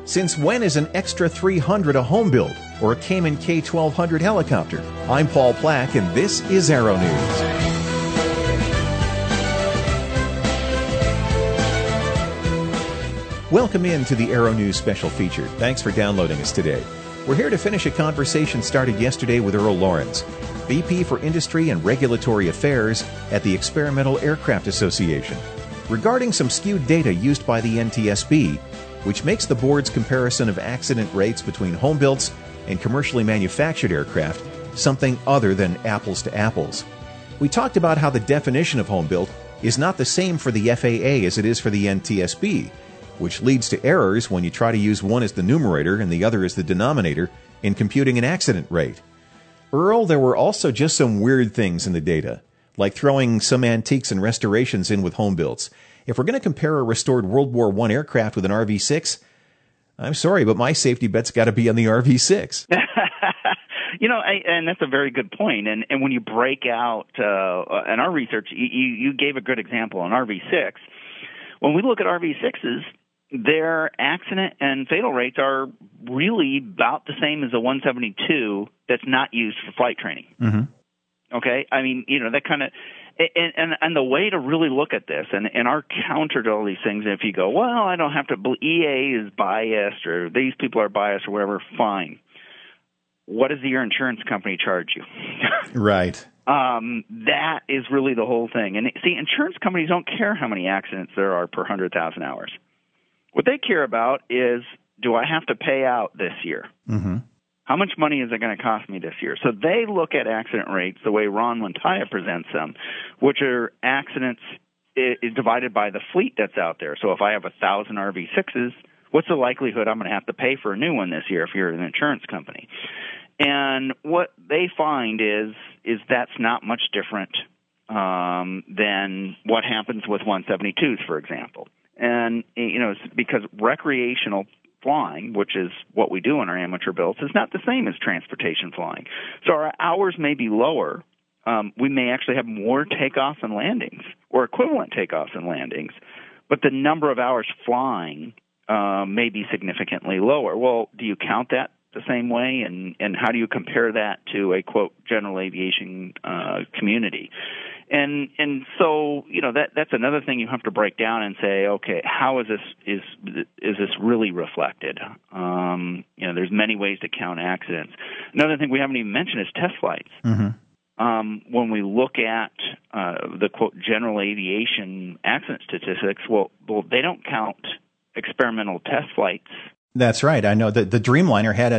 Since when is an Extra 300 a home build or a Cayman K-1200 helicopter? I'm Paul Plack, and this is Aero News. Welcome in to the Aero News special feature. Thanks for downloading us today. We're here to finish a conversation started yesterday with Earl Lawrence, VP for Industry and Regulatory Affairs at the Experimental Aircraft Association, regarding some skewed data used by the NTSB, which makes the board's comparison of accident rates between home-built and commercially manufactured aircraft something other than apples to apples. We talked about how the definition of home-built is not the same for the FAA as it is for the NTSB, which leads to errors when you try to use one as the numerator and the other as the denominator in computing an accident rate. Earl, there were also just some weird things in the data, like throwing some antiques and restorations in with home-builts. If we're going to compare a restored World War I aircraft with an RV-6, I'm sorry, but my safety bet's got to be on the RV-6. And that's a very good point. And when you break out, in our research, you gave a good example on RV-6. When we look at RV-6s, their accident and fatal rates are really about the same as the 172 that's not used for flight training. Mm-hmm. Okay? I mean, that kind of... And the way to really look at this, and our counter to all these things, if you go, well, I don't have to, EA is biased, or these people are biased, or whatever, fine. What does your insurance company charge you? Right. That is really the whole thing. And see, insurance companies don't care how many accidents there are per 100,000 hours. What they care about is, do I have to pay out this year? Mm-hmm. How much money is it going to cost me this year? So they look at accident rates the way Ron Montaya presents them, which are accidents divided by the fleet that's out there. So if I have 1,000 RV-6s, what's the likelihood I'm going to have to pay for a new one this year if you're an insurance company? And what they find is that's not much different than what happens with 172s, for example. And, it's because recreational flying, which is what we do in our amateur builds, is not the same as transportation flying. So our hours may be lower. We may actually have more takeoffs and landings, or equivalent takeoffs and landings, but the number of hours flying may be significantly lower. Well, do you count that the same way, and how do you compare that to a, quote, general aviation community? And so, that's another thing you have to break down and say, okay, how is this really reflected? There's many ways to count accidents. Another thing we haven't even mentioned is test flights. Mm-hmm. When we look at the, quote, general aviation accident statistics, well, they don't count experimental test flights. That's right. I know that the Dreamliner had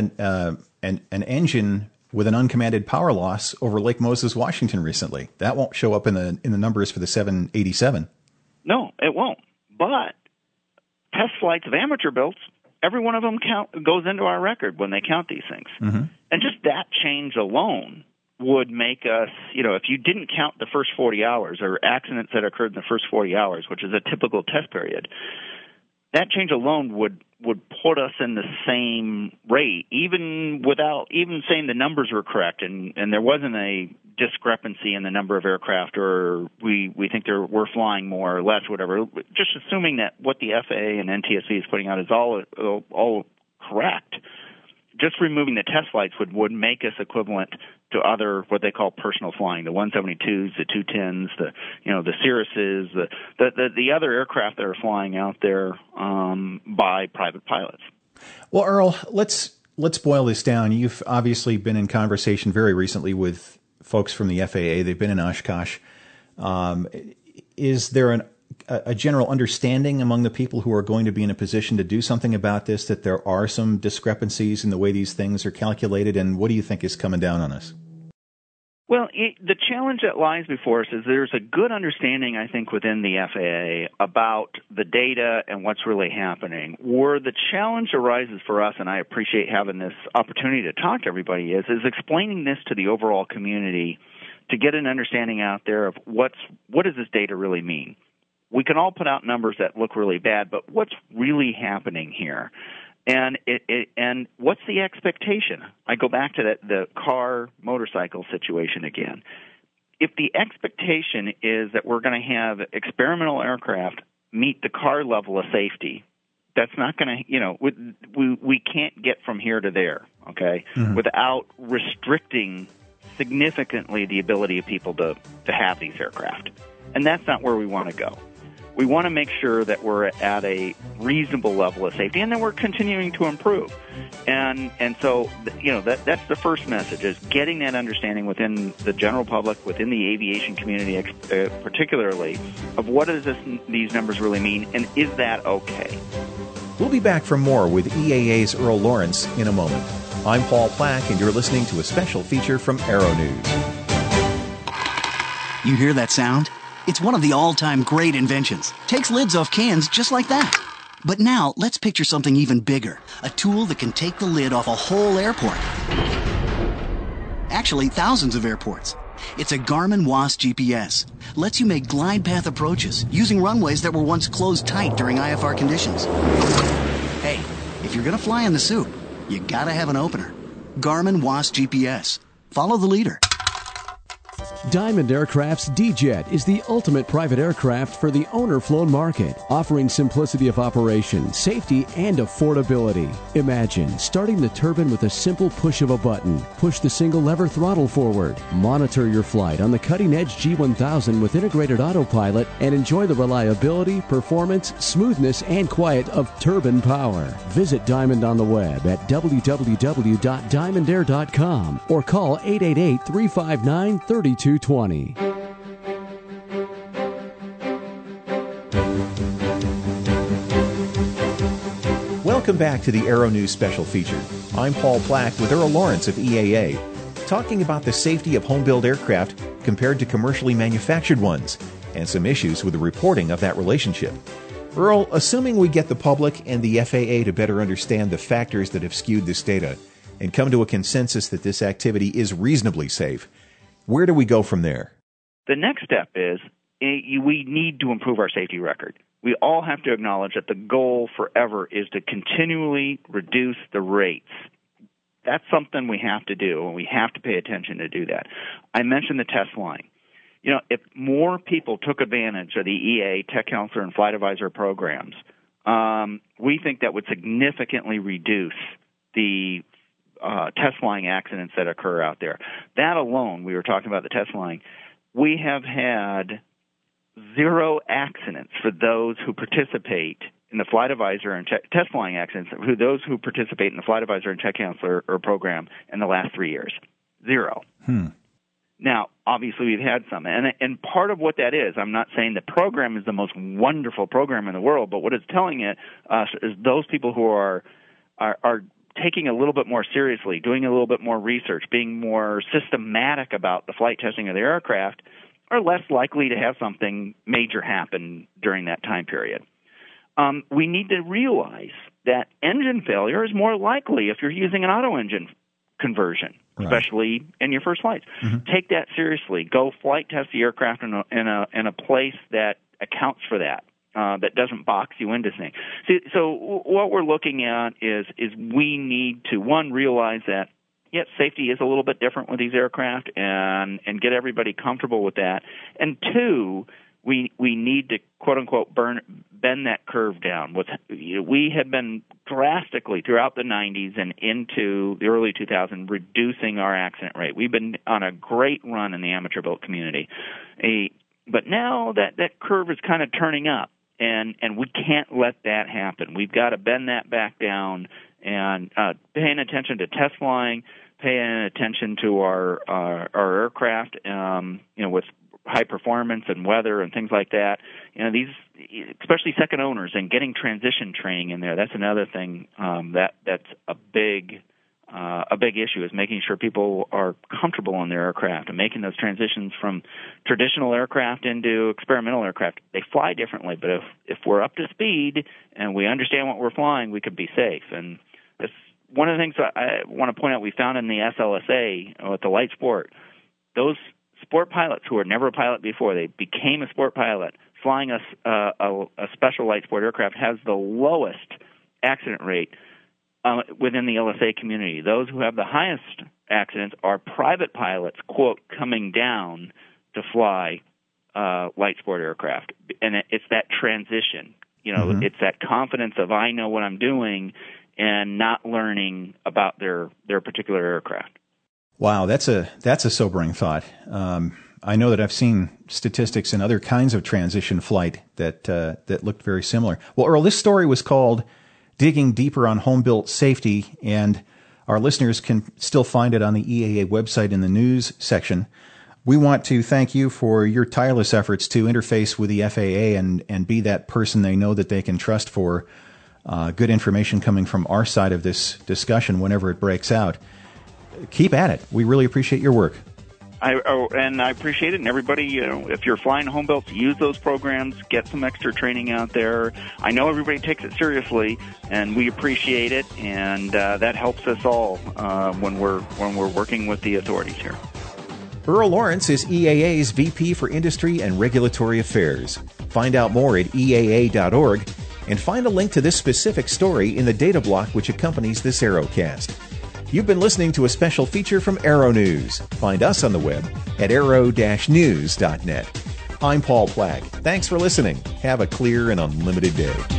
an engine with an uncommanded power loss over Lake Moses, Washington recently. That won't show up in the numbers for the 787. No, it won't. But test flights of amateur builds, every one of them goes into our record when they count these things. Mm-hmm. And just that change alone would make us, if you didn't count the first 40 hours or accidents that occurred in the first 40 hours, which is a typical test period, that change alone would put us in the same rate, even without even saying the numbers were correct and there wasn't a discrepancy in the number of aircraft, or we think we're flying more or less, whatever. Just assuming that what the FAA and NTSB is putting out is all correct. Just removing the test flights would make us equivalent to other, what they call personal flying, the 172s, the 210s, the Cirruses, the other aircraft that are flying out there by private pilots. Well, Earl, let's boil this down. You've obviously been in conversation very recently with folks from the FAA. They've been in Oshkosh. Is there a general understanding among the people who are going to be in a position to do something about this, that there are some discrepancies in the way these things are calculated, and what do you think is coming down on us? Well, the challenge that lies before us is there's a good understanding, I think, within the FAA about the data and what's really happening. Where the challenge arises for us, and I appreciate having this opportunity to talk to everybody, is explaining this to the overall community to get an understanding out there of what does this data really mean. We can all put out numbers that look really bad, but what's really happening here? And and what's the expectation? I go back to the car motorcycle situation again. If the expectation is that we're going to have experimental aircraft meet the car level of safety, That's not going to, we can't get from here to there, okay, without restricting significantly the ability of people to have these aircraft. And that's not where we want to go. We want to make sure that we're at a reasonable level of safety and that we're continuing to improve. And so, that's the first message, is getting that understanding within the general public, within the aviation community particularly, of what does these numbers really mean, and is that okay? We'll be back for more with EAA's Earl Lawrence in a moment. I'm Paul Plack, and you're listening to a special feature from Aero News. You hear that sound? It's one of the all-time great inventions. Takes lids off cans just like that. But now, let's picture something even bigger. A tool that can take the lid off a whole airport. Actually, thousands of airports. It's a Garmin WAAS GPS. Lets you make glide path approaches using runways that were once closed tight during IFR conditions. Hey, if you're going to fly in the suit, you gotta have an opener. Garmin WAAS GPS. Follow the leader. Diamond Aircraft's D-Jet is the ultimate private aircraft for the owner-flown market, offering simplicity of operation, safety, and affordability. Imagine starting the turbine with a simple push of a button. Push the single-lever throttle forward. Monitor your flight on the cutting-edge G1000 with integrated autopilot and enjoy the reliability, performance, smoothness, and quiet of turbine power. Visit Diamond on the web at www.diamondair.com or call 888-359-3220. Welcome back to the Aero News Special Feature. I'm Paul Plack with Earl Lawrence of EAA, talking about the safety of home-built aircraft compared to commercially manufactured ones, and some issues with the reporting of that relationship. Earl, assuming we get the public and the FAA to better understand the factors that have skewed this data and come to a consensus that this activity is reasonably safe, where do we go from there? The next step is we need to improve our safety record. We all have to acknowledge that the goal forever is to continually reduce the rates. That's something we have to do, and we have to pay attention to do that. I mentioned the test flying. If more people took advantage of the EA, Tech Counselor, and Flight Advisor programs, we think that would significantly reduce the test flying accidents that occur out there. That alone, we were talking about the test flying, we have had 0 accidents for those who participate in the Flight Advisor and test flying accidents, those who participate in the Flight Advisor and Tech Counselor program in the last 3 years. 0. Now, obviously, we've had some. And part of what that is, I'm not saying the program is the most wonderful program in the world, but what it's telling us is those people who are taking a little bit more seriously, doing a little bit more research, being more systematic about the flight testing of their aircraft, are less likely to have something major happen during that time period. We need to realize that engine failure is more likely if you're using an auto engine conversion, especially in your first flights. Take that seriously. Go flight test the aircraft in a place that accounts for that. That doesn't box you into things. So what we're looking at is we need to, one, realize that, yes, safety is a little bit different with these aircraft and get everybody comfortable with that. And two, we need to, quote-unquote, bend that curve down. We have been drastically, throughout the 90s and into the early 2000s, reducing our accident rate. We've been on a great run in the amateur-built community. But now that curve is kind of turning up. And we can't let that happen. We've got to bend that back down and paying attention to test flying, paying attention to our aircraft, with high performance and weather and things like that. These, especially second owners, and getting transition training in there. That's another thing that's a big issue, is making sure people are comfortable in their aircraft and making those transitions from traditional aircraft into experimental aircraft. They fly differently, but if we're up to speed and we understand what we're flying, we could be safe. And it's one of the things I want to point out we found in the SLSA with the light sport. Those sport pilots who were never a pilot before, they became a sport pilot, flying a special light sport aircraft has the lowest accident rate within the LSA community. Those who have the highest accidents are private pilots, quote, coming down to fly light sport aircraft. And it's that transition. It's that confidence of I know what I'm doing and not learning about their particular aircraft. Wow, that's a sobering thought. I know that I've seen statistics in other kinds of transition flight that looked very similar. Well, Earl, this story was called Digging Deeper on Home-Built Safety, and our listeners can still find it on the EAA website in the news section. We want to thank you for your tireless efforts to interface with the FAA and be that person they know that they can trust for good information coming from our side of this discussion whenever it breaks out. Keep at it. We really appreciate your work. I appreciate it. And everybody, if you're flying home built, use those programs, get some extra training out there. I know everybody takes it seriously, and we appreciate it, and that helps us all when we're working with the authorities here. Earl Lawrence is EAA's VP for Industry and Regulatory Affairs. Find out more at EAA.org and find a link to this specific story in the data block which accompanies this Aerocast. You've been listening to a special feature from Aero News. Find us on the web at aero-news.net. I'm Paul Plack. Thanks for listening. Have a clear and unlimited day.